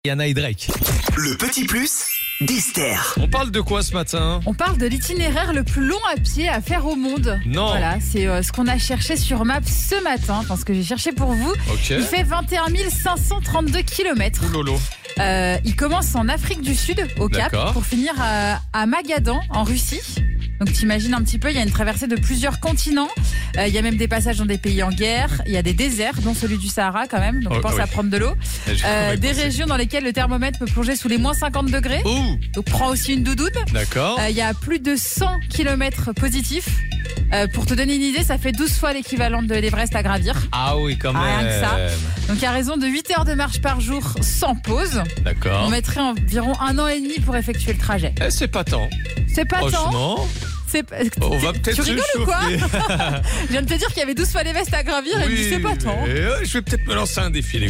Rihanna et Drake. Le petit plus d'Esther. On parle de quoi ce matin? On parle de l'itinéraire le plus long à pied à faire au monde. Non. Voilà, c'est ce qu'on a cherché sur Maps ce matin, parce que j'ai cherché pour vous. Ok. Il fait 21 532 km. Oulolo. Il commence en Afrique du Sud, au Cap, D'accord. pour finir à Magadan, en Russie. Donc t'imagines un petit peu, il y a une traversée de plusieurs continents. Il y a même des passages dans des pays en guerre. Il y a des déserts, dont celui du Sahara quand même. Donc pense oui. à prendre de l'eau. Des régions dans lesquelles le thermomètre peut plonger sous les moins 50 degrés. Ouh, Donc prends aussi une doudoune. d'accord. Il y a plus de 100 km positifs. Pour te donner une idée, ça fait 12 fois l'équivalent de l'Everest à gravir. Ah oui, quand même. Rien que ça. Donc à raison de 8 heures de marche par jour sans pause, on D'accord. mettrait environ 1 an et demi pour effectuer le trajet. C'est pas tant. C'est pas tant. Franchement, C'est on va peut-être Tu se rigoles ou quoi? chauffer. Je viens de te dire qu'il y avait 12 fois l'Everest à gravir et il me dit c'est pas tant. Je vais peut-être me lancer un défi, les gars.